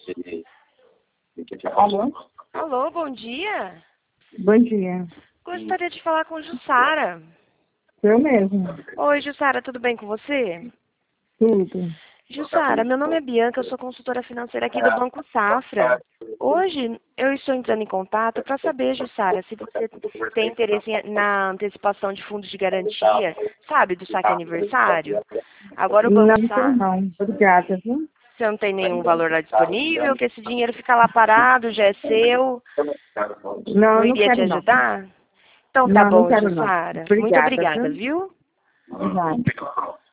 Alô? Alô, bom dia. Bom dia. Gostaria de falar com Jussara. Eu mesmo. Oi, Jussara, tudo bem com você? Tudo. Jussara, meu nome é Bianca, eu sou consultora financeira aqui do Banco Safra. Hoje eu estou entrando em contato para saber, Jussara, se você tem interesse na antecipação de fundos de garantia, sabe, do saque aniversário. Agora o Banco Não tem Safra, não. Obrigada, viu? você não tem nenhum valor lá disponível, que esse dinheiro fica lá parado, já é seu, Não, não não iria te quero não. ajudar? Então tá Não, não bom, quero não. Jussara. Muito Obrigada, obrigada, viu? viu? Obrigada.